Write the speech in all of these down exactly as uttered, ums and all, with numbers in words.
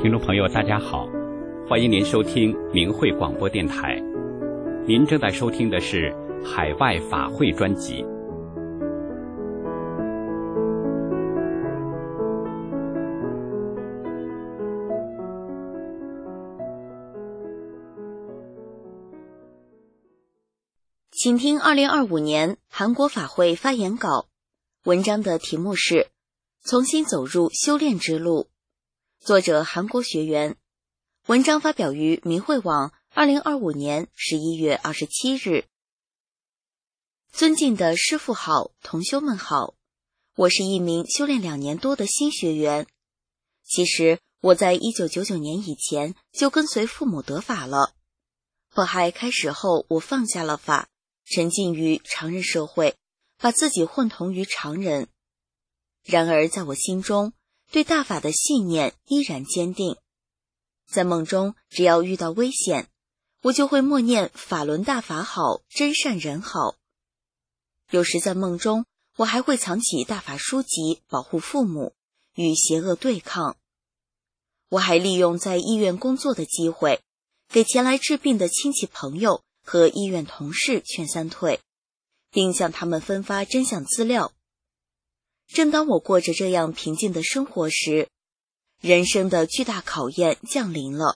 听众朋友大家好，欢迎您收听明慧广播电台。您正在收听的是海外法会专辑。 请听二零二五年韩国法会发言稿，文章的题目是重新走入修炼之路，作者韩国学员，文章发表于明慧网二零二五年十一月二十七日。尊敬的师父好，同修们好，我是一名修炼两年多的新学员。其实我在一九九九年以前就跟随父母得法了，迫害开始后，我放下了法，沉浸于常人社会，把自己混同于常人。然而在我心中，对大法的信念依然坚定。在梦中，只要遇到危险，我就会默念法轮大法好，真善人好。有时在梦中，我还会藏起大法书籍，保护父母，与邪恶对抗。我还利用在医院工作的机会，给前来治病的亲戚朋友和医院同事劝三退，并向他们分发真相资料。正当我过着这样平静的生活时，人生的巨大考验降临了。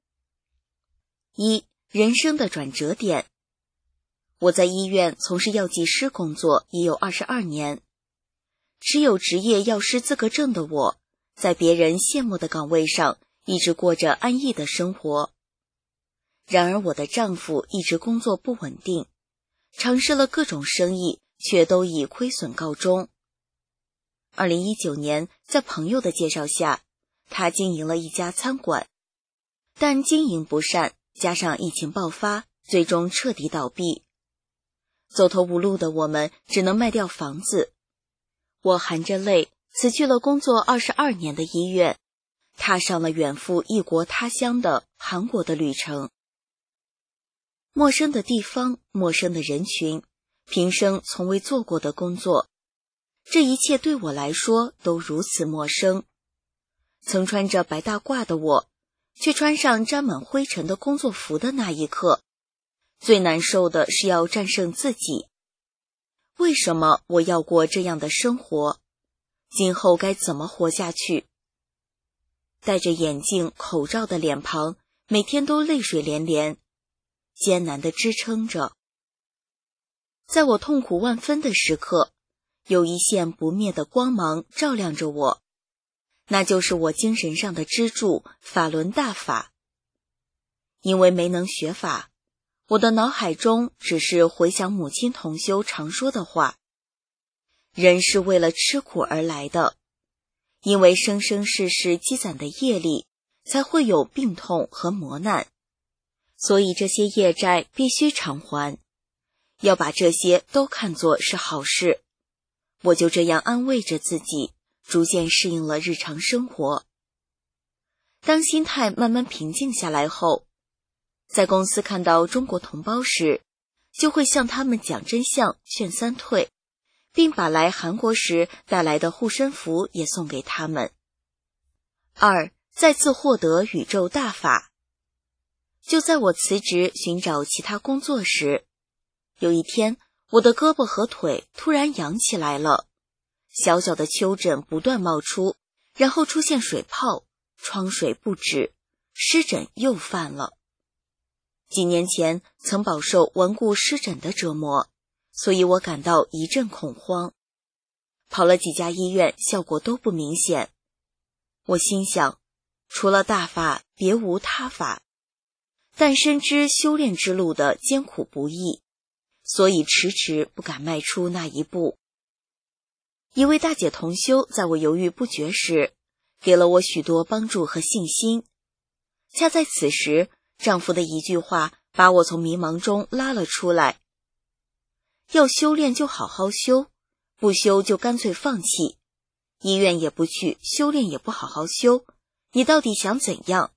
一、人生的转折点。我在医院从事药剂师工作已有二十二年，持有执业药师资格证的我，在别人羡慕的岗位上一直过着安逸的生活。然而我的丈夫一直工作不稳定，尝试了各种生意，却都以亏损告终。二零一九年，在朋友的介绍下，他经营了一家餐馆，但经营不善，加上疫情爆发，最终彻底倒闭。走投无路的我们只能卖掉房子。我含着泪辞去了工作二十二年的医院，踏上了远赴异国他乡的韩国的旅程。陌生的地方，陌生的人群，平生从未做过的工作，这一切对我来说都如此陌生。曾穿着白大褂的我，却穿上沾满灰尘的工作服的那一刻，最难受的是要战胜自己。为什么我要过这样的生活？今后该怎么活下去？戴着眼镜、口罩的脸庞，每天都泪水连连，艰难地支撑着。在我痛苦万分的时刻，有一线不灭的光芒照亮着我，那就是我精神上的支柱——法轮大法。因为没能学法，我的脑海中只是回想母亲同修常说的话：人是为了吃苦而来的，因为生生世世积攒的业力，才会有病痛和磨难，所以这些业债必须偿还，要把这些都看作是好事。我就这样安慰着自己，逐渐适应了日常生活。当心态慢慢平静下来后，在公司看到中国同胞时，就会向他们讲真相，劝三退，并把来韩国时带来的护身符也送给他们。二、再次获得宇宙大法。就在我辞职寻找其他工作时，有一天，我的胳膊和腿突然痒起来了，小小的丘疹不断冒出，然后出现水泡，疮水不止，湿疹又犯了。几年前曾饱受顽固湿疹的折磨，所以我感到一阵恐慌。跑了几家医院，效果都不明显。我心想，除了大法，别无他法。但深知修炼之路的艰苦不易，所以迟迟不敢迈出那一步。一位大姐同修在我犹豫不决时，给了我许多帮助和信心。恰在此时，丈夫的一句话把我从迷茫中拉了出来：要修炼就好好修，不修就干脆放弃，医院也不去，修炼也不好好修，你到底想怎样？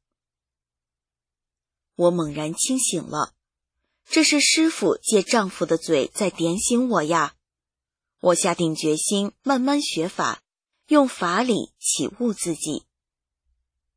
我猛然清醒了，这是师父借丈夫的嘴在点醒我呀。我下定决心慢慢学法，用法理启悟自己。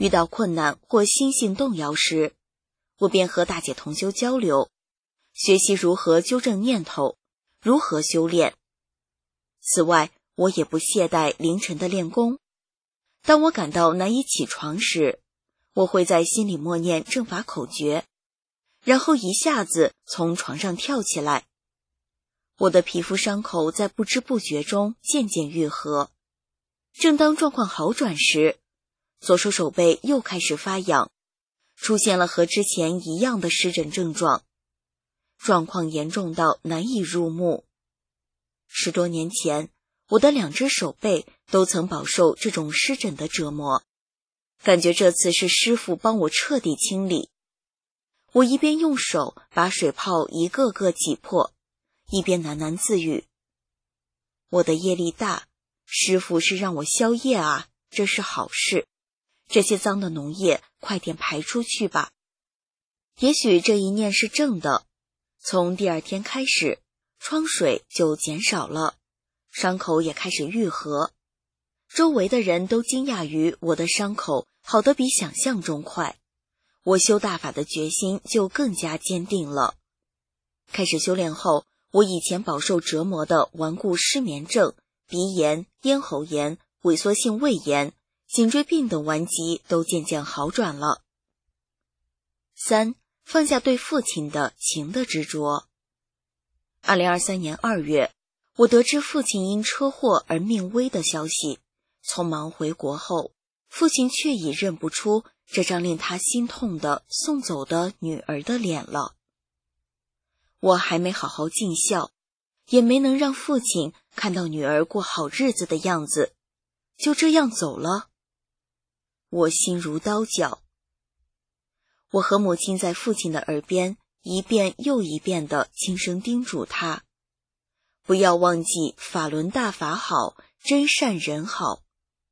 遇到困难或心性动摇时，我便和大姐同修交流，学习如何纠正念头，如何修炼。此外，我也不懈怠凌晨的练功。当我感到难以起床时，我会在心里默念正法口诀，然后一下子从床上跳起来。我的皮肤伤口在不知不觉中渐渐愈合。正当状况好转时，左手手背又开始发痒，出现了和之前一样的湿疹症状，状况严重到难以入目。十多年前，我的两只手背都曾饱受这种湿疹的折磨，感觉这次是师父帮我彻底清理。我一边用手把水泡一个个挤破，一边喃喃自语：我的业力大，师父是让我消业啊，这是好事，这些脏的脓液快点排出去吧。也许这一念是正的，从第二天开始，疮水就减少了，伤口也开始愈合。周围的人都惊讶于我的伤口好得比想象中快，我修大法的决心就更加坚定了。开始修炼后，我以前饱受折磨的顽固失眠症、鼻炎、咽喉炎、萎缩性胃炎、颈椎病等顽疾都渐渐好转了。三、放下对父亲的情的执着。二零二三年二月，我得知父亲因车祸而命危的消息，匆忙回国后，父亲却已认不出这张令他心痛的送走的女儿的脸了。我还没好好尽孝，也没能让父亲看到女儿过好日子的样子，就这样走了。我心如刀绞。我和母亲在父亲的耳边一遍又一遍地轻声叮嘱他，不要忘记法轮大法好，真善人好。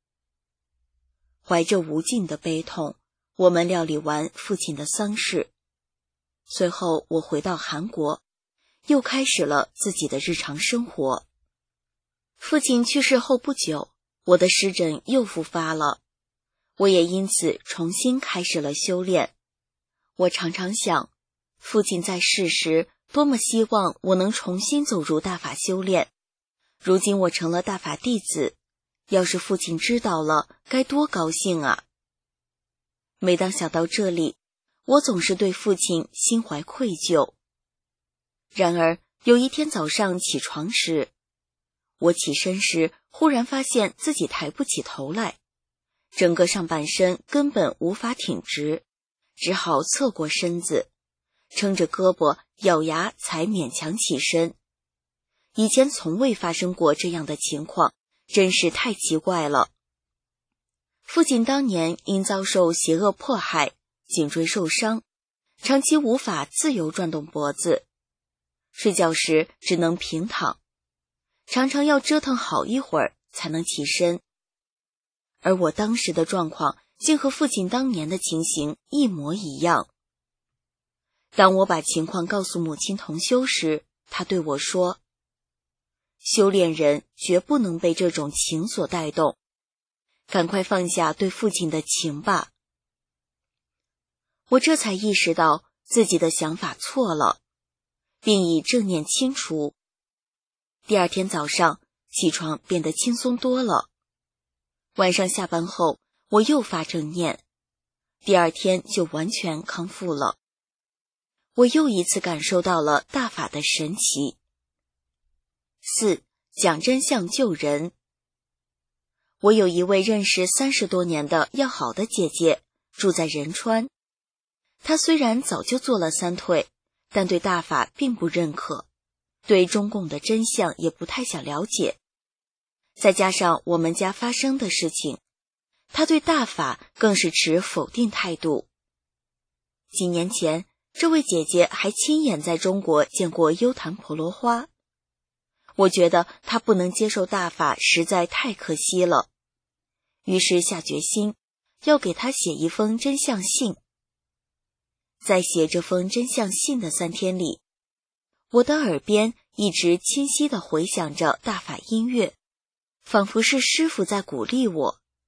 怀着无尽的悲痛，我们料理完父亲的丧事。随后我回到韩国，又开始了自己的日常生活。父亲去世后不久，我的湿疹又复发了，我也因此重新开始了修炼。我常常想，父亲在世时多么希望我能重新走入大法修炼，如今我成了大法弟子，要是父亲知道了，该多高兴啊！每当想到这里，我总是对父亲心怀愧疚。然而有一天早上起床时，我起身时忽然发现自己抬不起头来，整个上半身根本无法挺直，只好侧过身子，撑着胳膊咬牙才勉强起身。以前从未发生过这样的情况，真是太奇怪了。父亲当年因遭受邪恶迫害，颈椎受伤，长期无法自由转动脖子，睡觉时只能平躺，常常要折腾好一会儿才能起身。而我当时的状况竟和父亲当年的情形一模一样。当我把情况告诉母亲同修时，她对我说：修炼人绝不能被这种情所带动，赶快放下对父亲的情吧。我这才意识到自己的想法错了，并以正念清除。第二天早上起床变得轻松多了，晚上下班后我又发正念，第二天就完全康复了。我又一次感受到了大法的神奇。四、讲真相救人。我有一位认识三十多年的要好的姐姐，住在仁川。她虽然早就做了三退，但对大法并不认可，对中共的真相也不太想了解。再加上我们家发生的事情，她对大法更是持否定态度。几年前，这位姐姐还亲眼在中国见过优昙婆罗花。我觉得她不能接受大法实在太可惜了，于是下决心要给她写一封真相信。在写这封真相信的三天里，我的耳边一直清晰地回响着大法音乐，仿佛是师父在鼓励我。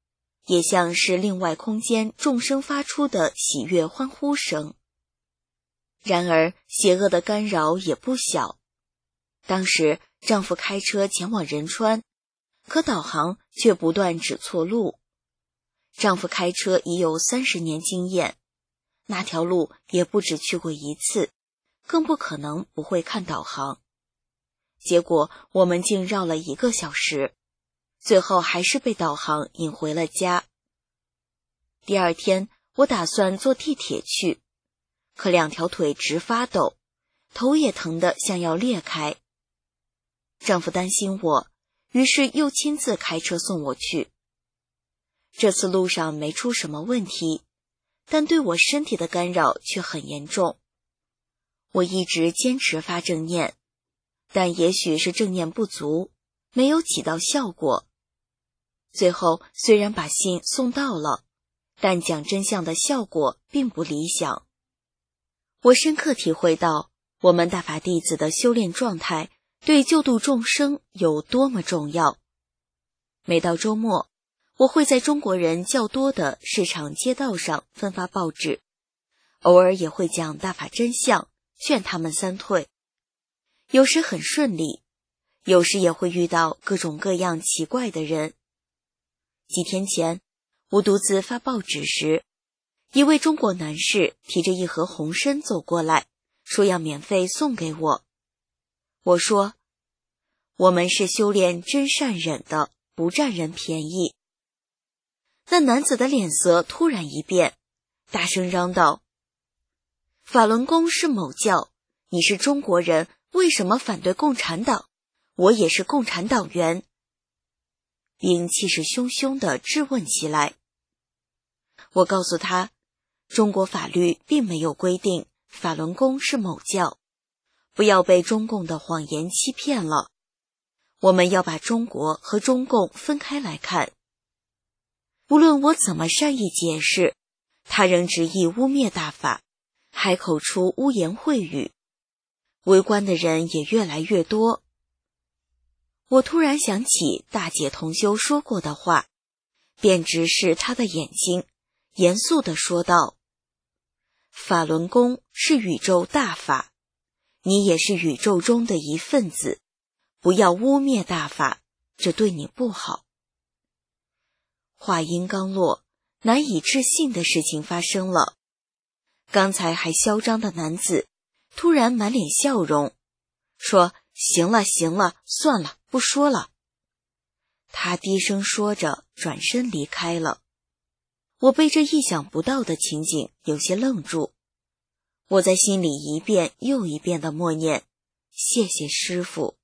也像是另外空间众生发出的喜悦欢呼声。然而邪恶的干扰也不小。当时丈夫开车前往仁川，可导航却不断指错路。丈夫开车已有三十年经验，那条路也不止去过一次，更不可能不会看导航。结果我们竟绕了一个小时，最后还是被导航引回了家。第二天我打算坐地铁去，可两条腿直发抖，头也疼得像要裂开。丈夫担心我，于是又亲自开车送我去。这次路上没出什么问题，但对我身体的干扰却很严重。我一直坚持发正念，但也许是正念不足，没有起到效果。最后虽然把信送到了，但讲真相的效果并不理想。我深刻体会到，我们大法弟子的修炼状态对救度众生有多么重要。每到周末，我会在中国人较多的市场街道上分发报纸，偶尔也会讲大法真相，劝他们三退。有时很顺利，有时也会遇到各种各样奇怪的人。几天前，我独自发报纸时，一位中国男士提着一盒红参走过来，说要免费送给我。我说，我们是修炼真善忍的，不占人便宜。那男子的脸色突然一变，大声嚷道：法轮功是某教，你是中国人，为什么反对共产党？我也是共产党员。并气势汹汹地质问起来。我告诉他，中国法律并没有规定法轮功是某教，不要被中共的谎言欺骗了。我们要把中国和中共分开来看。无论我怎么善意解释，他仍执意污蔑大法，还口出污言秽语，围观的人也越来越多。我突然想起大姐同修说过的话，便直视她的眼睛，严肃地说道：法轮功是宇宙大法，你也是宇宙中的一份子，不要污蔑大法，这对你不好。话音刚落，难以置信的事情发生了。刚才还嚣张的男子突然满脸笑容，说：行了行了，算了，不说了。他低声说着，转身离开了。我被这意想不到的情景有些愣住，我在心里一遍又一遍地默念：谢谢师父。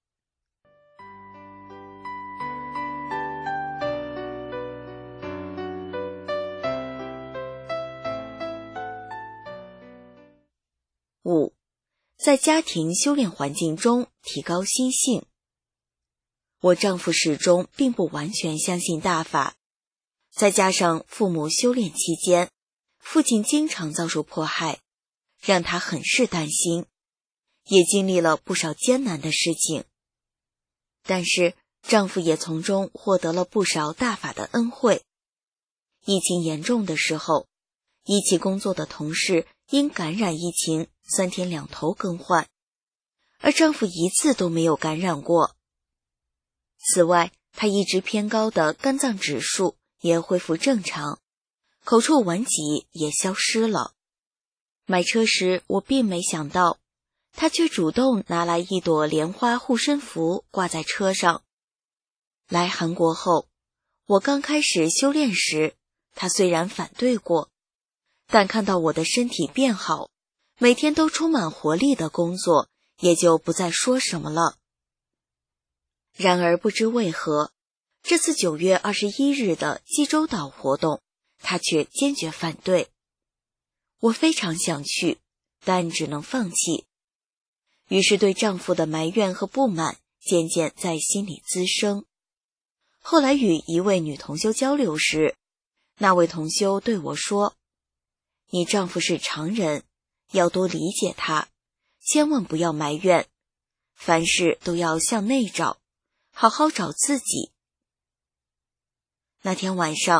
五，在家庭修炼环境中提高心性。我丈夫始终并不完全相信大法，再加上父母修炼期间，父亲经常遭受迫害，让他很是担心，也经历了不少艰难的事情。但是丈夫也从中获得了不少大法的恩惠。疫情严重的时候，一起工作的同事因感染疫情三天两头更换，而丈夫一次都没有感染过。此外，他一直偏高的肝脏指数也恢复正常，口臭顽疾也消失了。买车时我并没想到，他却主动拿来一朵莲花护身符挂在车上。来韩国后，我刚开始修炼时，他虽然反对过，但看到我的身体变好，每天都充满活力的工作，也就不再说什么了。然而不知为何，这次九月二十一日的济州岛活动，他却坚决反对。我非常想去，但只能放弃。于是对丈夫的埋怨和不满渐渐在心里滋生。后来与一位女同修交流时，那位同修对我说：你丈夫是常人，要多理解他，千万不要埋怨，凡事都要向内找，好好找自己。那天晚上，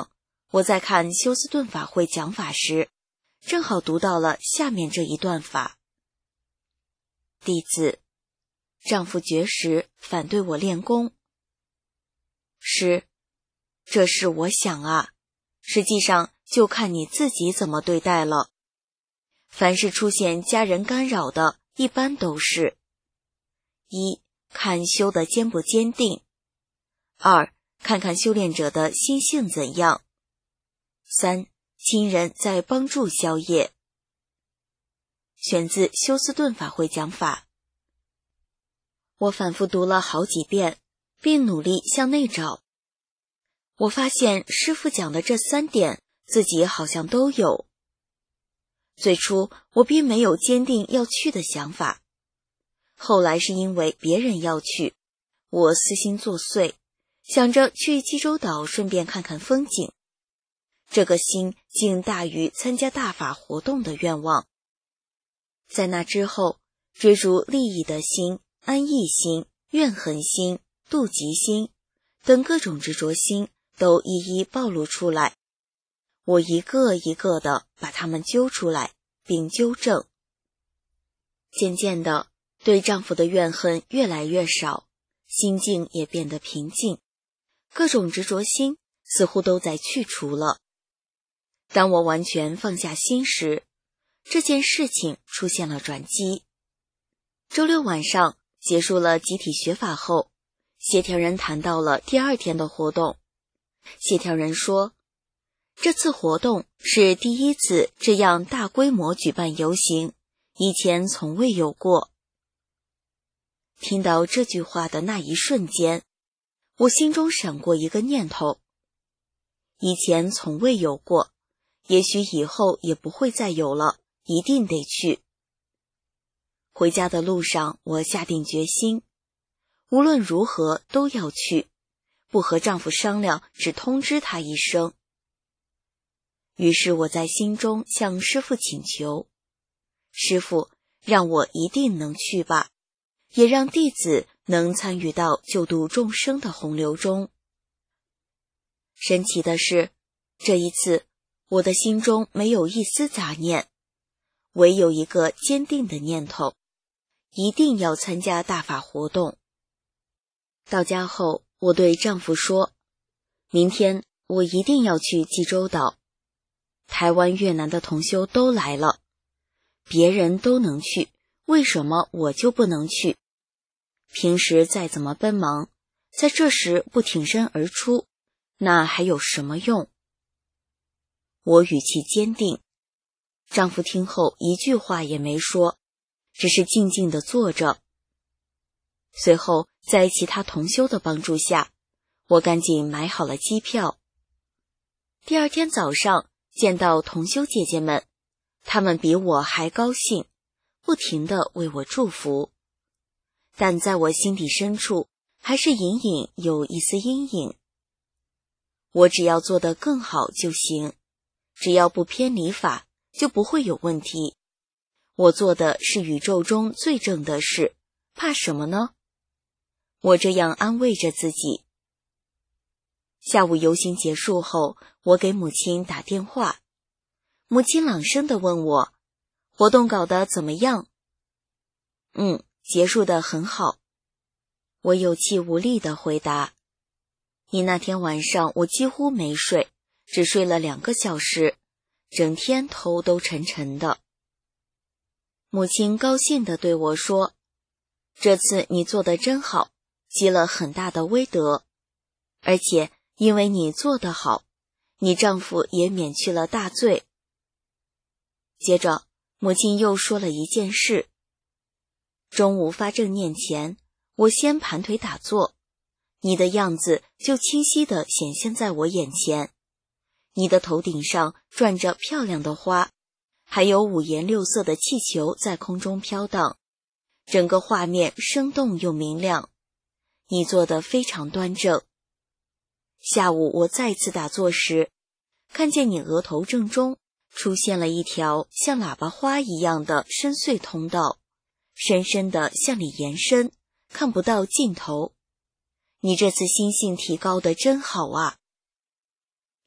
我在看休斯顿法会讲法时，正好读到了下面这一段法：弟子，丈夫绝食，反对我练功。师，这事我想啊，实际上就看你自己怎么对待了。凡是出现家人干扰的，一般都是：一、看修的坚不坚定；二、看看修炼者的心性怎样；三、亲人在帮助消业。选自休斯顿法会讲法。我反复读了好几遍，并努力向内找。我发现师父讲的这三点，自己好像都有。最初我并没有坚定要去的想法，后来是因为别人要去，我私心作祟，想着去济州岛顺便看看风景。这个心竟大于参加大法活动的愿望。在那之后，追逐利益的心、安逸心、怨恨心、妒忌心等各种执着心都一一暴露出来，我一个一个的把它们揪出来并纠正。渐渐的，对丈夫的怨恨越来越少，心境也变得平静，各种执着心似乎都在去除了。当我完全放下心时，这件事情出现了转机。周六晚上结束了集体学法后，协调人谈到了第二天的活动。协调人说，这次活动是第一次这样大规模举办游行，以前从未有过。听到这句话的那一瞬间，我心中闪过一个念头：以前从未有过，也许以后也不会再有了，一定得去。回家的路上，我下定决心，无论如何都要去，不和丈夫商量，只通知他一声。于是我在心中向师父请求，师父，让我一定能去吧，也让弟子能参与到救度众生的洪流中。神奇的是，这一次我的心中没有一丝杂念，唯有一个坚定的念头，一定要参加大法活动。到家后，我对丈夫说，明天我一定要去济州岛。台湾、越南的同修都来了，别人都能去，为什么我就不能去？平时再怎么奔忙，在这时不挺身而出，那还有什么用？我语气坚定，丈夫听后一句话也没说，只是静静地坐着。随后在其他同修的帮助下，我赶紧买好了机票。第二天早上见到同修姐姐们，她们比我还高兴，不停地为我祝福。但在我心底深处，还是隐隐有一丝阴影。我只要做得更好就行，只要不偏离法，就不会有问题。我做的是宇宙中最正的事，怕什么呢？我这样安慰着自己。下午游行结束后，我给母亲打电话，母亲朗声地问我，活动搞得怎么样？嗯，结束得很好。我有气无力地回答。你那天晚上我几乎没睡，只睡了两个小时，整天头都沉沉的。母亲高兴地对我说，这次你做得真好，积了很大的威德，而且因为你做得好，你丈夫也免去了大罪。接着母亲又说了一件事，中午发正念前，我先盘腿打坐，你的样子就清晰地显现在我眼前，你的头顶上转着漂亮的花，还有五颜六色的气球在空中飘荡，整个画面生动又明亮，你做得非常端正。下午我再次打坐时，看见你额头正中出现了一条像喇叭花一样的深邃通道，深深地向里延伸，看不到尽头。你这次心性提高得真好啊！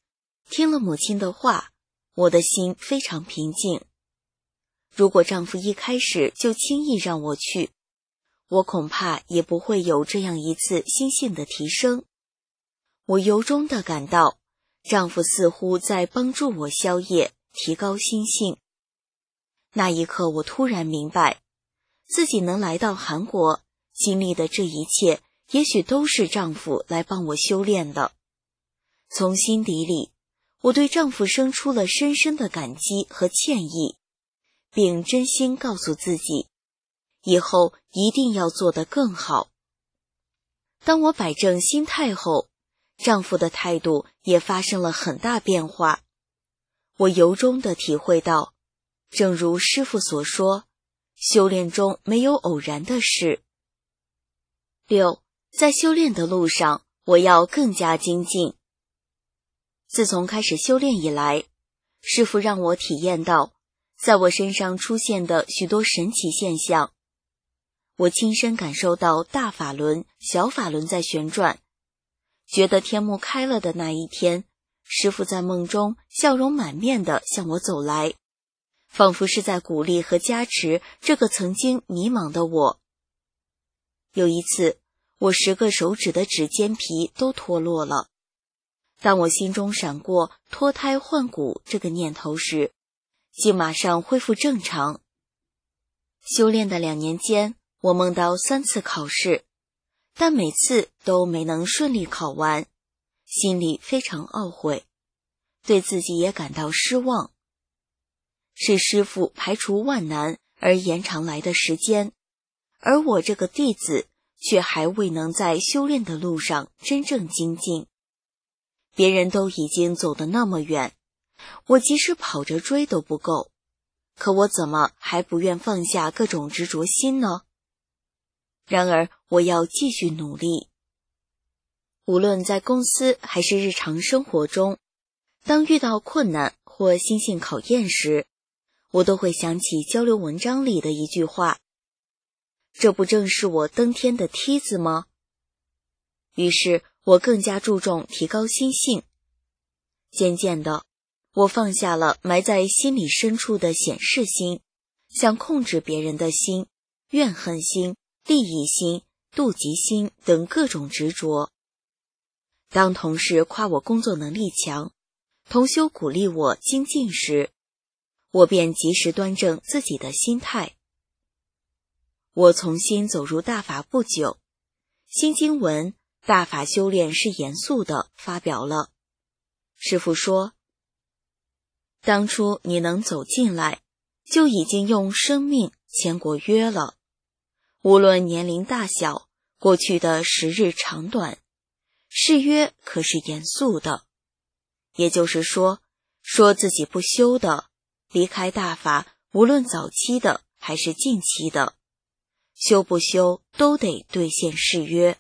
听了母亲的话，我的心非常平静。如果丈夫一开始就轻易让我去，我恐怕也不会有这样一次心性的提升。我由衷地感到，丈夫似乎在帮助我消业，提高心性。那一刻，我突然明白，自己能来到韩国，经历的这一切，也许都是丈夫来帮我修炼的。从心底里，我对丈夫生出了深深的感激和歉意，并真心告诉自己，以后一定要做得更好。当我摆正心态后，丈夫的态度也发生了很大变化。我由衷地体会到，正如师父所说，修炼中没有偶然的事。六，在修炼的路上，我要更加精进。自从开始修炼以来，师父让我体验到，在我身上出现的许多神奇现象。我亲身感受到大法轮、小法轮在旋转，觉得天幕开了的那一天，师父在梦中笑容满面地向我走来，仿佛是在鼓励和加持这个曾经迷茫的我。有一次，我十个手指的指尖皮都脱落了。当我心中闪过脱胎换骨这个念头时，竟马上恢复正常。修炼的两年间，我梦到三次考试，但每次都没能顺利考完，心里非常懊悔，对自己也感到失望。是师父排除万难而延长来的时间，而我这个弟子却还未能在修炼的路上真正精进。别人都已经走得那么远，我即使跑着追都不够，可我怎么还不愿放下各种执着心呢？然而我要继续努力。无论在公司还是日常生活中，当遇到困难或心性考验时，我都会想起交流文章里的一句话：这不正是我登天的梯子吗？于是我更加注重提高心性。渐渐的，我放下了埋在心里深处的显示心，想控制别人的心、怨恨心、利益心、妒忌心等各种执着。当同事夸我工作能力强，同修鼓励我精进时，我便及时端正自己的心态。我重新走入大法不久，新经文大法修炼是严肃的发表了。师父说，当初你能走进来，就已经用生命签过约了。无论年龄大小，过去的时日长短，誓约可是严肃的。也就是说，说自己不修的，离开大法，无论早期的还是近期的，修不修都得兑现誓约。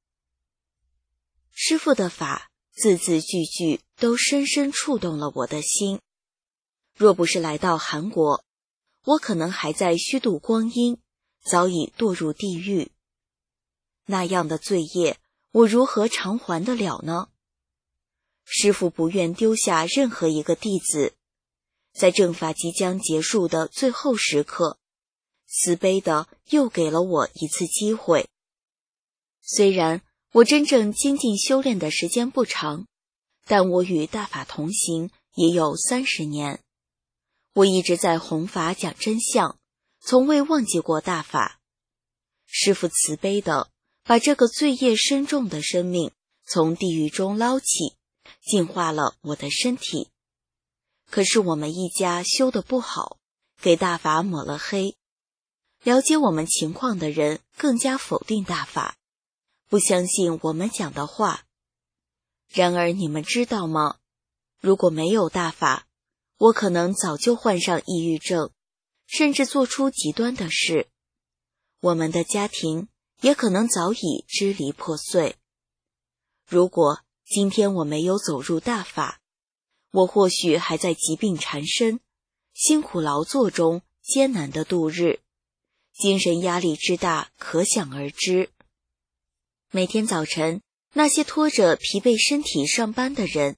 师父的法字字句句都深深触动了我的心。若不是来到韩国，我可能还在虚度光阴，早已堕入地狱。那样的罪业，我如何偿还得了呢？师父不愿丢下任何一个弟子，在正法即将结束的最后时刻，慈悲的又给了我一次机会。虽然我真正精进修炼的时间不长，但我与大法同行也有三十年。我一直在弘法讲真相，从未忘记过大法。师父慈悲的把这个罪业深重的生命从地狱中捞起，净化了我的身体。可是我们一家修得不好，给大法抹了黑。了解我们情况的人更加否定大法，不相信我们讲的话。然而你们知道吗？如果没有大法，我可能早就患上抑郁症，甚至做出极端的事。我们的家庭也可能早已支离破碎。如果今天我没有走入大法，我或许还在疾病缠身、辛苦劳作中艰难地度日，精神压力之大可想而知。每天早晨，那些拖着疲惫身体上班的人，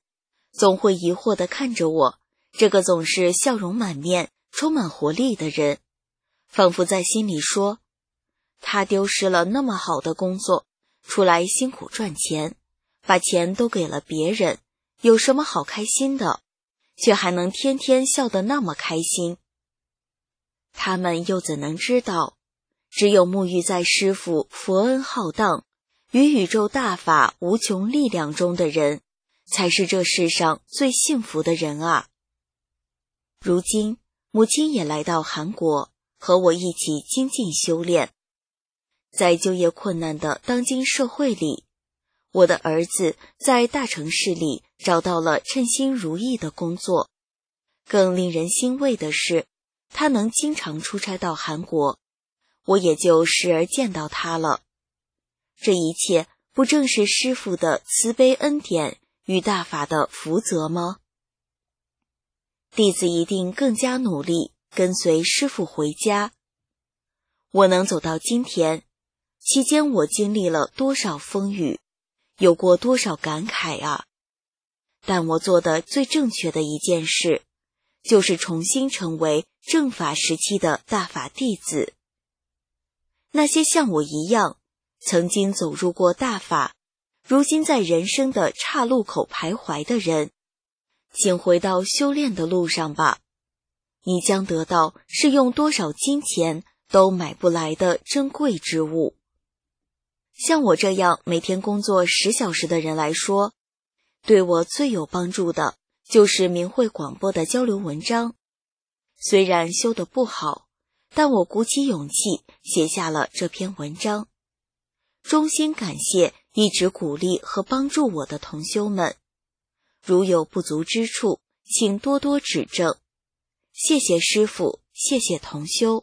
总会疑惑地看着我，这个总是笑容满面、充满活力的人，仿佛在心里说，他丢失了那么好的工作，出来辛苦赚钱，把钱都给了别人，有什么好开心的，却还能天天笑得那么开心。他们又怎能知道，只有沐浴在师父佛恩浩荡与宇宙大法无穷力量中的人，才是这世上最幸福的人啊！如今，母亲也来到韩国，和我一起精进修炼。在就业困难的当今社会里，我的儿子在大城市里找到了称心如意的工作。更令人欣慰的是，他能经常出差到韩国，我也就时而见到他了。这一切不正是师父的慈悲恩典与大法的福泽吗？弟子一定更加努力，跟随师父回家。我能走到今天，期间我经历了多少风雨，有过多少感慨啊！但我做的最正确的一件事，就是重新成为正法时期的大法弟子。那些像我一样，曾经走入过大法，如今在人生的岔路口徘徊的人，请回到修炼的路上吧。你将得到是用多少金钱都买不来的珍贵之物。像我这样每天工作十小时的人来说，对我最有帮助的就是明慧广播的交流文章。虽然修得不好，但我鼓起勇气写下了这篇文章。衷心感谢一直鼓励和帮助我的同修们，如有不足之处，请多多指正。谢谢师父，谢谢同修。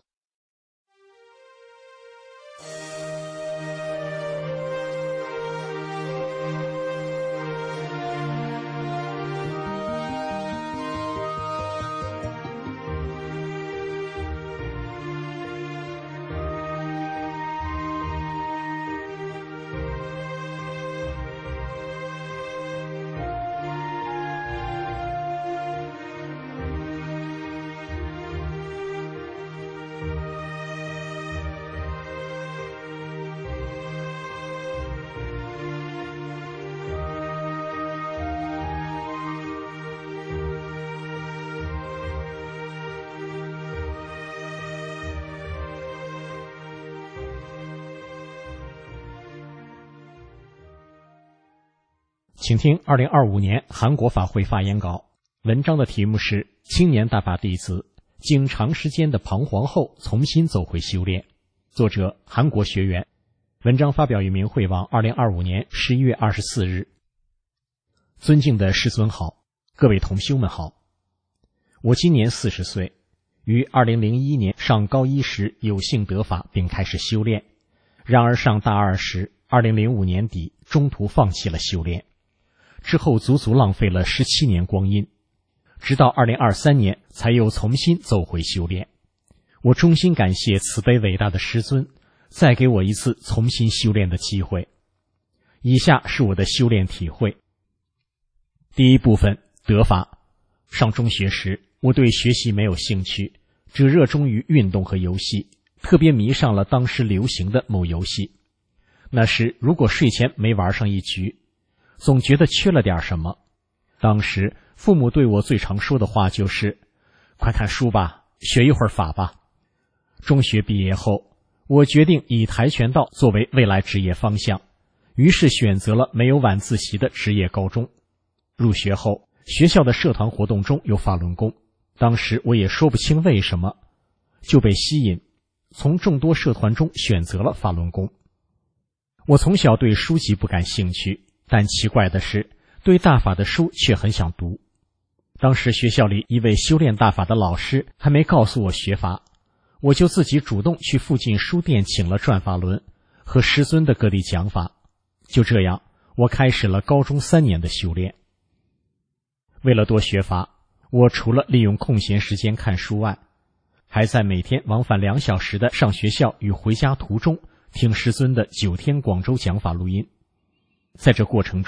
请听二零二五年韩国法会发言稿，文章的题目是青年大法弟子经长时间的彷徨后重新走回修炼，作者韩国学员。文章发表于明慧网二零二五年十一月二十四日。尊敬的师尊好，各位同修们好。我今年四十岁，于二零零一年上高一时有幸得法并开始修炼，然而上大二时二零零五年底中途放弃了修炼，之后足足浪费了十七年光阴，直到二零二三年才又重新走回修炼。我衷心感谢慈悲伟大的师尊再给我一次重新修炼的机会。以下是我的修炼体会。第一部分，得法。上中学时，我对学习没有兴趣，只热衷于运动和游戏，特别迷上了当时流行的某游戏。那时如果睡前没玩上一局，总觉得缺了点什么。当时父母对我最常说的话就是快看书吧，学一会儿法吧。中学毕业后，我决定以跆拳道作为未来职业方向，于是选择了没有晚自习的职业高中。入学后，学校的社团活动中有法轮功，当时我也说不清为什么，就被吸引，从众多社团中选择了法轮功。我从小对书籍不感兴趣，但奇怪的是，对大法的书却很想读。当时学校里一位修炼大法的老师还没告诉我学法，我就自己主动去附近书店请了转法轮和师尊的各地讲法。就这样，我开始了高中三年的修炼。为了多学法，我除了利用空闲时间看书外，还在每天往返两小时的上学校与回家途中听师尊的九天广州讲法录音。在这过程中，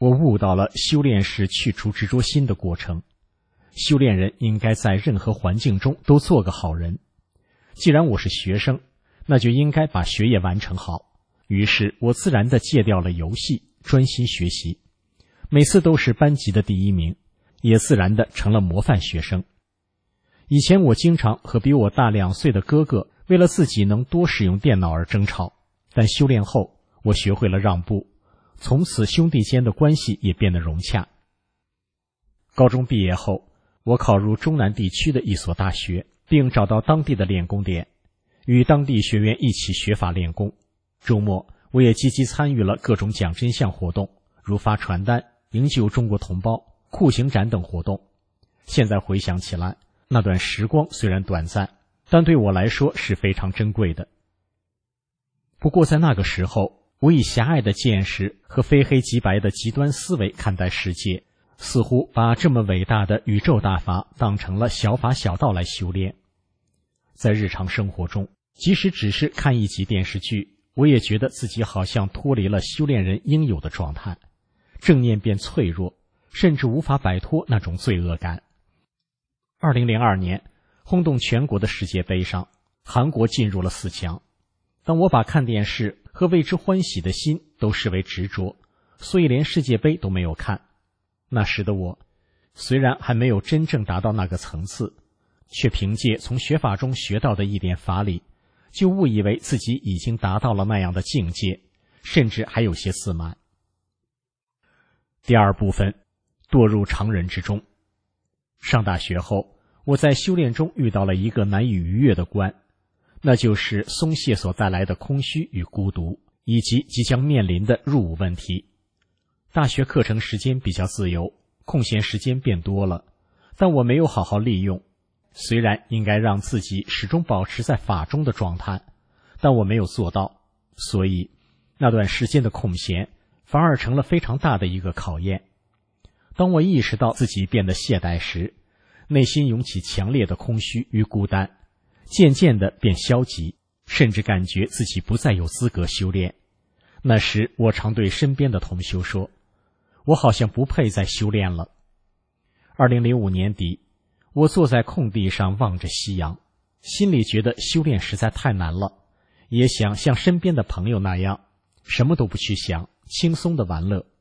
我悟到了修炼是去除执着心的过程。修炼人应该在任何环境中都做个好人。既然我是学生，那就应该把学业完成好。于是我自然地戒掉了游戏，专心学习，每次都是班级的第一名，也自然地成了模范学生。以前我经常和比我大两岁的哥哥为了自己能多使用电脑而争吵，但修炼后我学会了让步，从此兄弟间的关系也变得融洽。高中毕业后，我考入中南地区的一所大学，并找到当地的练功点，与当地学员一起学法练功。周末我也积极参与了各种讲真相活动，如发传单、营救中国同胞、酷刑展等活动。现在回想起来，那段时光虽然短暂，但对我来说是非常珍贵的。不过在那个时候，我以狭隘的见识和非黑即白的极端思维看待世界，似乎把这么伟大的宇宙大法当成了小法小道来修炼。在日常生活中，即使只是看一集电视剧，我也觉得自己好像脱离了修炼人应有的状态，正念变脆弱，甚至无法摆脱那种罪恶感。二零零二年，轰动全国的世界杯上，韩国进入了四强。当我把看电视和为之欢喜的心都视为执着，所以连世界杯都没有看。那时的我，虽然还没有真正达到那个层次，却凭借从学法中学到的一点法理，就误以为自己已经达到了那样的境界，甚至还有些自满。第二部分，堕入常人之中。上大学后，我在修炼中遇到了一个难以逾越的关，那就是松懈所带来的空虚与孤独，以及即将面临的入伍问题。大学课程时间比较自由，空闲时间变多了，但我没有好好利用。虽然应该让自己始终保持在法中的状态，但我没有做到，所以那段时间的空闲反而成了非常大的一个考验。当我意识到自己变得懈怠时，内心涌起强烈的空虚与孤单，渐渐地变消极，甚至感觉自己不再有资格修炼。那时我常对身边的同修说，我好像不配再修炼了。二零零五年底，我坐在空地上望着夕阳，心里觉得修炼实在太难了，也想像身边的朋友那样，什么都不去想，轻松的玩乐。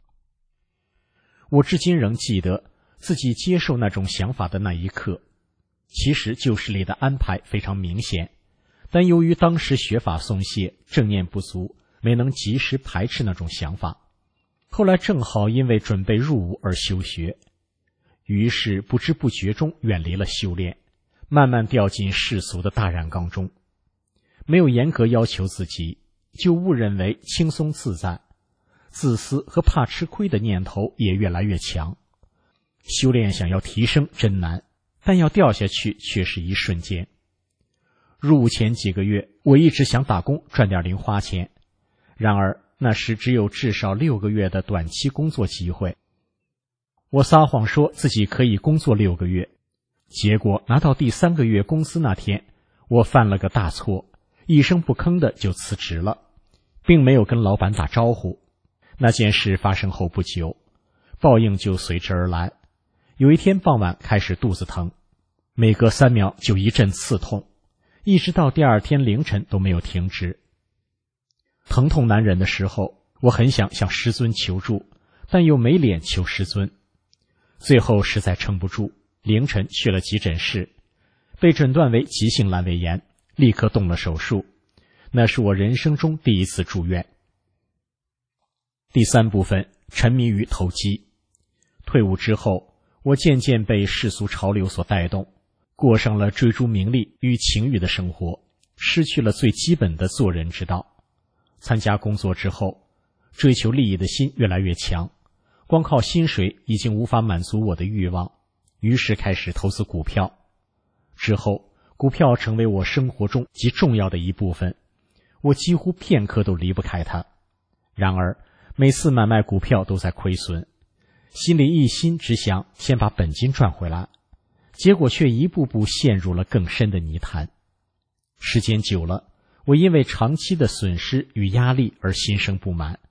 我至今仍记得自己接受那种想法的那一刻。其实旧事里的安排非常明显，但由于当时学法松懈，正念不足，没能及时排斥那种想法。后来正好因为准备入伍而休学，于是不知不觉中远离了修炼，慢慢掉进世俗的大染缸中。没有严格要求自己，就误认为轻松自在，自私和怕吃亏的念头也越来越强。修炼想要提升真难，但要掉下去却是一瞬间。入伍前几个月，我一直想打工赚点零花钱，然而那时只有至少六个月的短期工作机会。我撒谎说自己可以工作六个月，结果拿到第三个月工资那天，我犯了个大错，一声不吭的就辞职了，并没有跟老板打招呼。那件事发生后不久，报应就随之而来。有一天傍晚开始肚子疼，每隔三秒就一阵刺痛，一直到第二天凌晨都没有停止。疼痛难忍的时候，我很想向师尊求助，但又没脸求师尊。最后实在撑不住，凌晨去了急诊室，被诊断为急性阑尾炎，立刻动了手术。那是我人生中第一次住院。第三部分，沉迷于投机。退伍之后，我渐渐被世俗潮流所带动，过上了追逐名利与情欲的生活，失去了最基本的做人之道。参加工作之后，追求利益的心越来越强，光靠薪水已经无法满足我的欲望，于是开始投资股票。之后，股票成为我生活中极重要的一部分，我几乎片刻都离不开它。然而，每次买卖股票都在亏损，心里一心只想先把本金赚回来，结果却一步步陷入了更深的泥潭。时间久了，我因为长期的损失与压力而心生不满，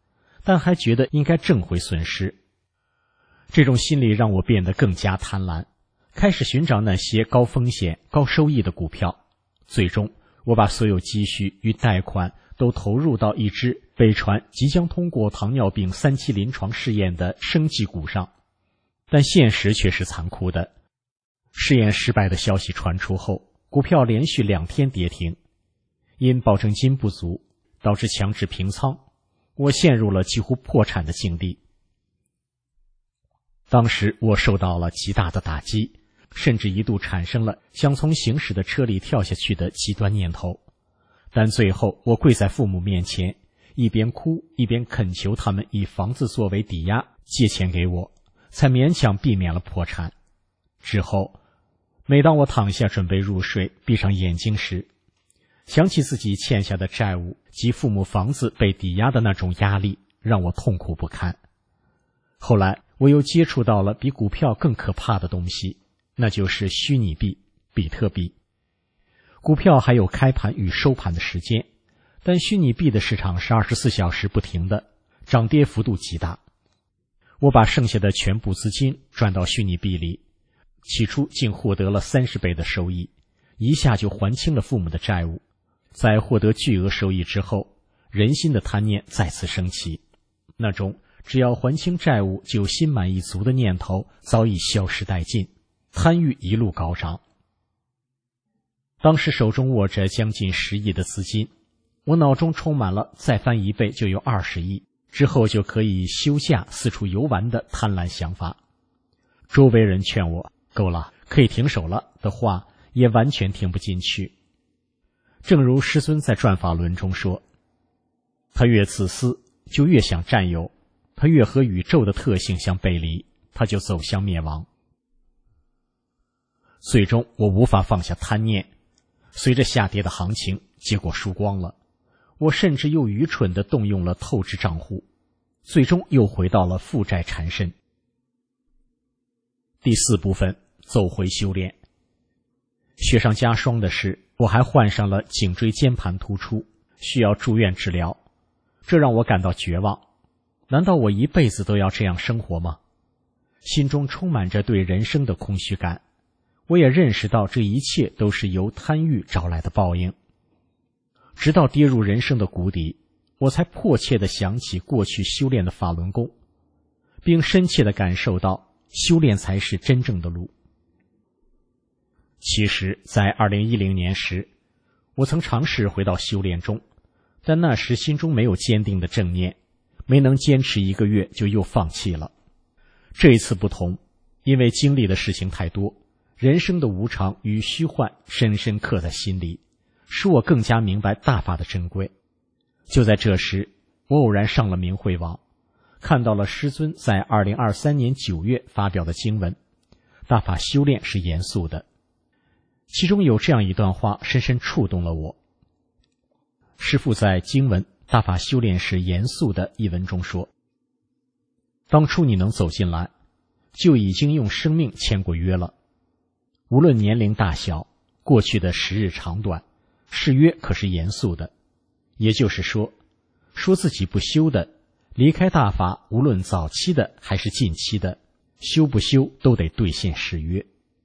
但还觉得应该挣回损失。这种心理让我变得更加贪婪，开始寻找那些高风险、高收益的股票。最终，我把所有积蓄与贷款都投入到一只被传即将通过糖尿病三期临床试验的生技股上。但现实却是残酷的，试验失败的消息传出后，股票连续两天跌停，因保证金不足，导致强制平仓，我陷入了几乎破产的境地。当时我受到了极大的打击，甚至一度产生了想从行驶的车里跳下去的极端念头。但最后我跪在父母面前，一边哭一边恳求他们以房子作为抵押借钱给我，才勉强避免了破产。之后每当我躺下准备入睡，闭上眼睛时，想起自己欠下的债务及父母房子被抵押的那种压力，让我痛苦不堪。后来我又接触到了比股票更可怕的东西，那就是虚拟币、比特币。股票还有开盘与收盘的时间，但虚拟币的市场是二十四小时不停的，涨跌幅度极大。我把剩下的全部资金转到虚拟币里，起初竟获得了三十倍的收益，一下就还清了父母的债务。在获得巨额收益之后，人心的贪念再次升起，那种只要还清债务就心满意足的念头早已消失殆尽，贪欲一路高涨。当时手中握着将近十亿的资金，我脑中充满了再翻一倍就有二十亿，之后就可以休假四处游玩的贪婪想法。周围人劝我够了，可以停手了的话，也完全听不进去。正如师尊在转法轮中说，他越自私就越想占有，他越和宇宙的特性相背离，他就走向灭亡。最终我无法放下贪念，随着下跌的行情，结果输光了。我甚至又愚蠢地动用了透支账户，最终又回到了负债缠身。第四部分，走回修炼。雪上加霜的是，我还患上了颈椎间盘突出，需要住院治疗，这让我感到绝望。难道我一辈子都要这样生活吗？心中充满着对人生的空虚感。我也认识到这一切都是由贪欲招来的报应。直到跌入人生的谷底，我才迫切地想起过去修炼的法轮功，并深切地感受到修炼才是真正的路。其实在二零一零年时，我曾尝试回到修炼中，但那时心中没有坚定的正念，没能坚持一个月就又放弃了。这一次不同，因为经历的事情太多，人生的无常与虚幻深深刻在心里，使我更加明白大法的珍贵。就在这时，我偶然上了明慧网，看到了师尊在二零二三年九月发表的经文，大法修炼是严肃的。其中有这样一段话深深触动了我。师父在经文《大法修炼是严肃的》一文中说，当初你能走进来，就已经用生命签过约了。无论年龄大小，过去的时日长短，誓约可是严肃的。也就是说，说自己不修的，离开大法，无论早期的还是近期的，修不修都得兑现誓约。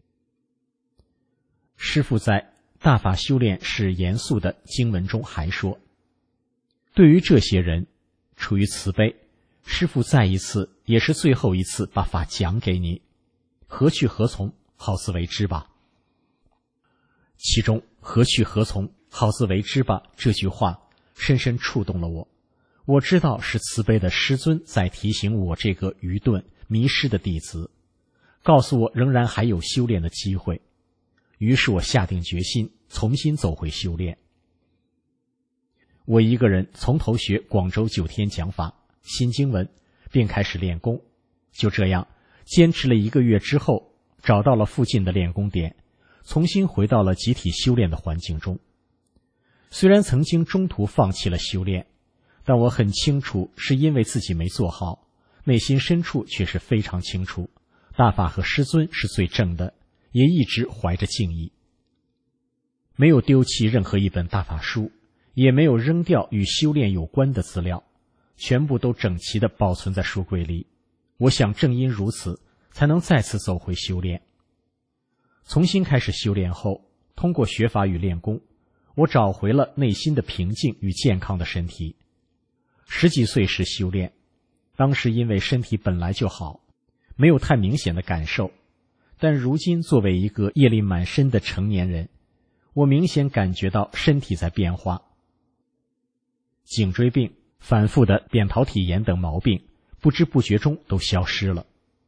师父在大法修炼是严肃的经文中还说，对于这些人，出于慈悲，师父再一次也是最后一次把法讲给你，何去何从，好自为之吧。其中何去何从，好自为之吧这句话深深触动了我。我知道是慈悲的师尊在提醒我这个愚钝迷失的弟子，告诉我仍然还有修炼的机会。于是我下定决心重新走回修炼。我一个人从头学广州九天讲法新经文，并开始练功。就这样坚持了一个月之后，找到了附近的练功点，重新回到了集体修炼的环境中。虽然曾经中途放弃了修炼，但我很清楚是因为自己没做好，内心深处却是非常清楚，大法和师尊是最正的，也一直怀着敬意。没有丢弃任何一本大法书，也没有扔掉与修炼有关的资料， 全部都整齐地保存在书柜里。我想正因如此，才能再次走回修炼。重新开始修炼后，通过学法与练功，我找回了内心的平静与健康的身体。十几岁时修炼，当时因为身体本来就好，没有太明显的感受，但如今作为一个业力满身的成年人，我明显感觉到身体在变化。颈椎病、反复的扁桃体炎等毛病不知不觉中都消失了。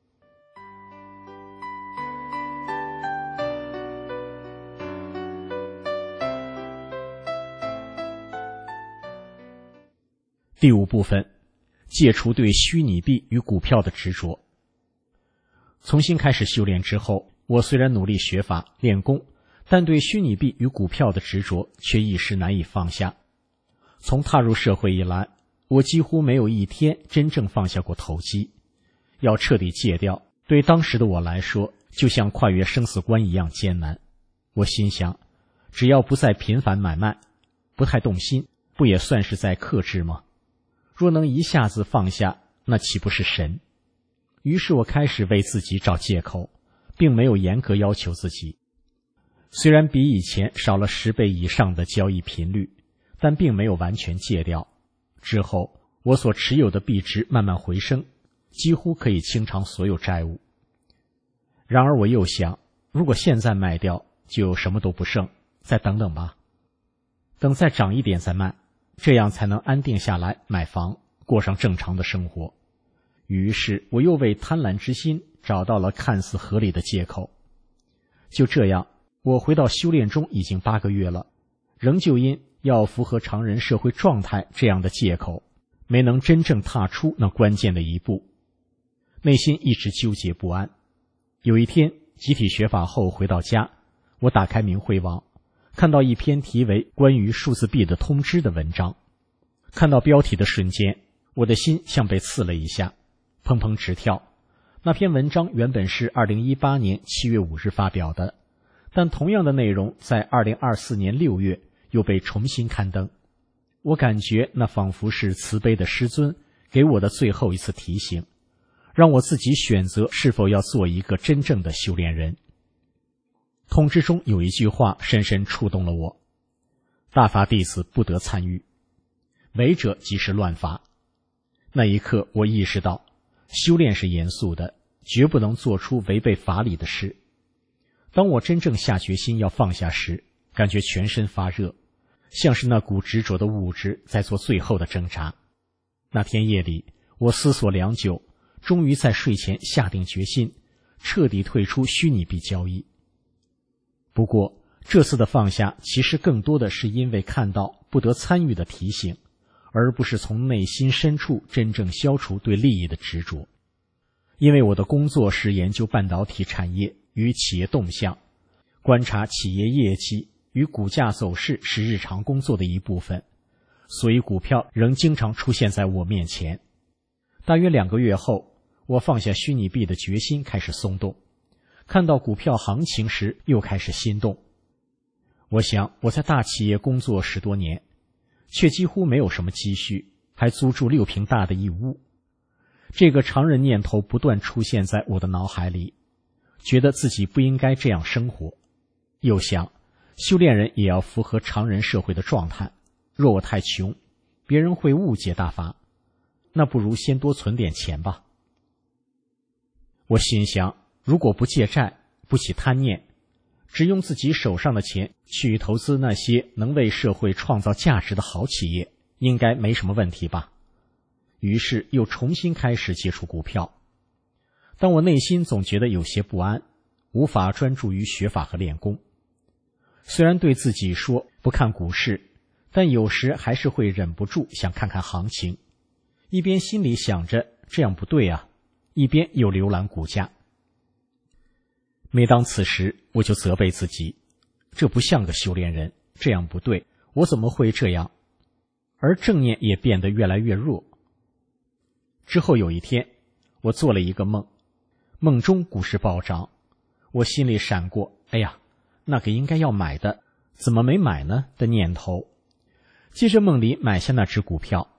第五部分，戒除对虚拟币与股票的执着。重新开始修炼之后，我虽然努力学法练功，但对虚拟币与股票的执着却一时难以放下。从踏入社会以来，我几乎没有一天真正放下过投机。要彻底戒掉，对当时的我来说，就像跨越生死关一样艰难。我心想，只要不再频繁买卖，不太动心，不也算是在克制吗？若能一下子放下，那岂不是神？于是我开始为自己找借口，并没有严格要求自己。虽然比以前少了十倍以上的交易频率，但并没有完全戒掉。之后，我所持有的币值慢慢回升，几乎可以清偿所有债务。然而我又想，如果现在卖掉，就什么都不剩，再等等吧，等再涨一点再卖，这样才能安定下来买房，过上正常的生活。于是我又为贪婪之心找到了看似合理的借口。就这样，我回到修炼中已经八个月了，仍旧因要符合常人社会状态这样的借口，没能真正踏出那关键的一步，内心一直纠结不安。有一天集体学法后回到家，我打开明慧网，看到一篇题为关于数字币的通知的文章。看到标题的瞬间，我的心像被刺了一下，砰砰直跳。那篇文章原本是二零一八年七月五日发表的，但同样的内容在二零二四年六月又被重新刊登。我感觉那仿佛是慈悲的师尊给我的最后一次提醒，让我自己选择是否要做一个真正的修炼人。通知中有一句话深深触动了我：大法弟子不得参与，违者即是乱法。那一刻我意识到，修炼是严肃的，绝不能做出违背法理的事。当我真正下决心要放下时，感觉全身发热，像是那股执着的物质在做最后的挣扎。那天夜里，我思索良久，终于在睡前下定决心，彻底退出虚拟币交易。不过，这次的放下其实更多的是因为看到不得参与的提醒，而不是从内心深处真正消除对利益的执着。因为我的工作是研究半导体产业与企业动向，观察企业业绩与股价走势是日常工作的一部分，所以股票仍经常出现在我面前。大约两个月后，我放下虚拟币的决心开始松动，看到股票行情时又开始心动。我想，我在大企业工作十多年，却几乎没有什么积蓄，还租住六平大的一屋。这个常人念头不断出现在我的脑海里，觉得自己不应该这样生活。又想，修炼人也要符合常人社会的状态，若我太穷，别人会误解大法，那不如先多存点钱吧。我心想，如果不借债，不起贪念，只用自己手上的钱去投资那些能为社会创造价值的好企业，应该没什么问题吧。于是又重新开始接触股票。但我内心总觉得有些不安，无法专注于学法和练功。虽然对自己说不看股市，但有时还是会忍不住想看看行情，一边心里想着这样不对啊，一边又浏览股价。每当此时，我就责备自己，这不像个修炼人，这样不对，我怎么会这样？而正念也变得越来越弱。之后有一天，我做了一个梦，梦中股市暴涨，我心里闪过哎呀，那个应该要买的，怎么没买呢的念头。接着梦里买下那只股票，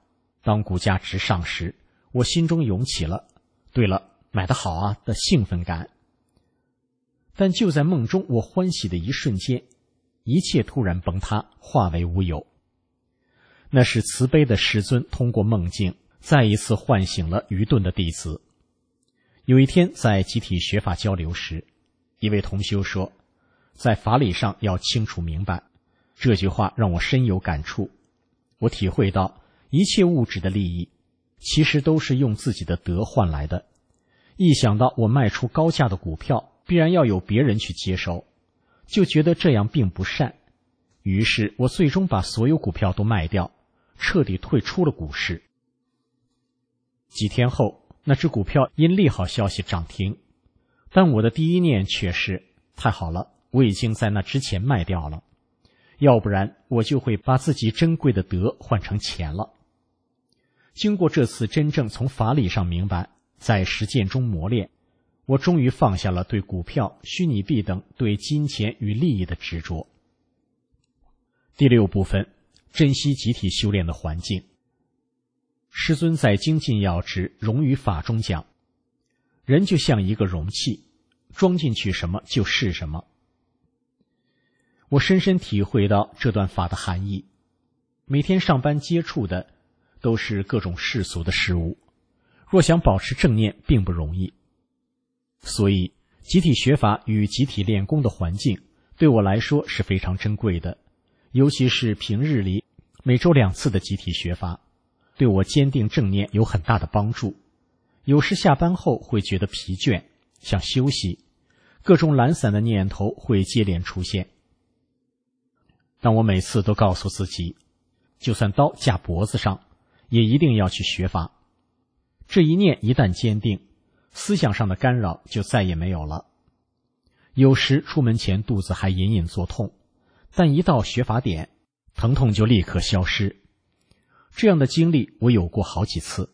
当股价直上时，我心中涌起了对了，买得好啊的兴奋感。但就在梦中我欢喜的一瞬间，一切突然崩塌，化为乌有。那是慈悲的师尊通过梦境再一次唤醒了愚钝的弟子。有一天在集体学法交流时，一位同修说，在法理上要清楚明白，这句话让我深有感触。我体会到一切物质的利益其实都是用自己的德换来的，一想到我卖出高价的股票必然要有别人去接手，就觉得这样并不善。于是我最终把所有股票都卖掉，彻底退出了股市。几天后，那只股票因利好消息涨停，但我的第一念却是，太好了，我已经在那之前卖掉了，要不然我就会把自己珍贵的德换成钱了。经过这次真正从法理上明白，在实践中磨练，我终于放下了对股票、虚拟币等对金钱与利益的执着。第六部分，珍惜集体修炼的环境。师尊在精进要之融于法中讲，人就像一个容器，装进去什么就是什么。我深深体会到这段法的含义。每天上班接触的都是各种世俗的事物，若想保持正念并不容易。所以集体学法与集体练功的环境对我来说是非常珍贵的，尤其是平日里每周两次的集体学法，对我坚定正念有很大的帮助。有时下班后会觉得疲倦，想休息，各种懒散的念头会接连出现。但我每次都告诉自己，就算刀架脖子上，也一定要去学法。这一念一旦坚定，思想上的干扰就再也没有了。有时出门前肚子还隐隐作痛，但一到学法点，疼痛就立刻消失。这样的经历我有过好几次。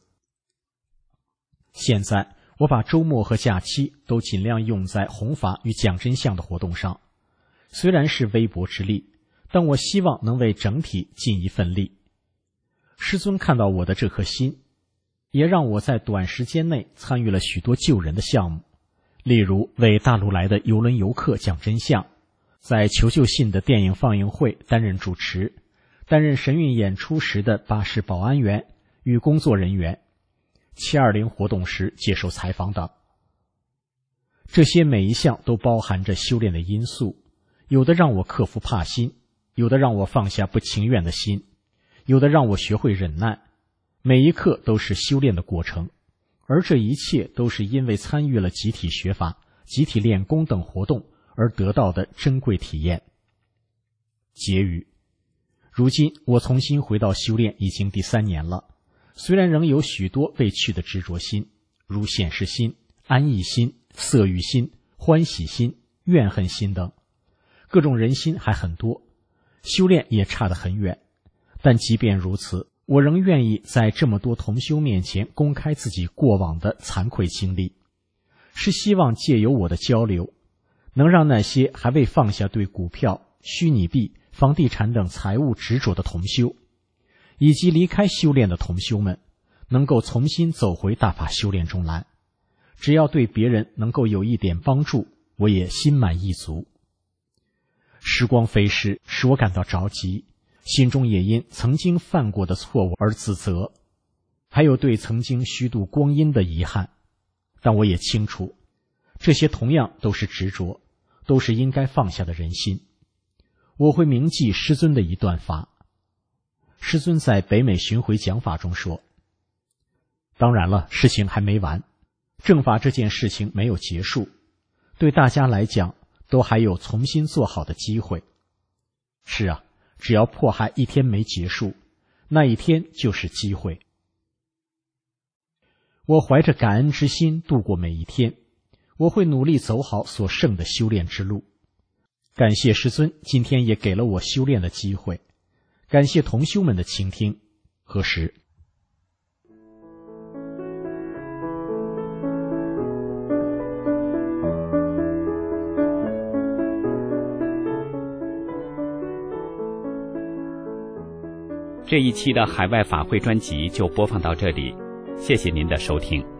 现在我把周末和假期都尽量用在弘法与讲真相的活动上，虽然是微薄之力，但我希望能为整体尽一份力。师尊看到我的这颗心，也让我在短时间内参与了许多救人的项目，例如为大陆来的邮轮游客讲真相，在求救信的电影放映会担任主持，担任神韵演出时的巴士保安员与工作人员，七二零活动时接受采访等。这些每一项都包含着修炼的因素，有的让我克服怕心，有的让我放下不情愿的心，有的让我学会忍耐，每一刻都是修炼的过程，而这一切都是因为参与了集体学法、集体练功等活动而得到的珍贵体验。结语：如今我重新回到修炼已经第三年了，虽然仍有许多未去的执着心，如显示心、安逸心、色欲心、欢喜心、怨恨心等，各种人心还很多，修炼也差得很远。但即便如此，我仍愿意在这么多同修面前公开自己过往的惭愧经历，是希望借由我的交流，能让那些还未放下对股票、虚拟币、房地产等财务执着的同修，以及离开修炼的同修们，能够重新走回大法修炼中来。只要对别人能够有一点帮助，我也心满意足。时光飞逝，使我感到着急，心中也因曾经犯过的错误而自责，还有对曾经虚度光阴的遗憾。但我也清楚，这些同样都是执着，都是应该放下的人心。我会铭记师尊的一段法。师尊在北美巡回讲法中说，当然了，事情还没完，正法这件事情没有结束，对大家来讲都还有重新做好的机会。是啊，只要迫害一天没结束，那一天就是机会。我怀着感恩之心度过每一天，我会努力走好所剩的修炼之路。感谢师尊今天也给了我修炼的机会，感谢同修们的倾听。何时这一期的海外法会专辑就播放到这里，谢谢您的收听。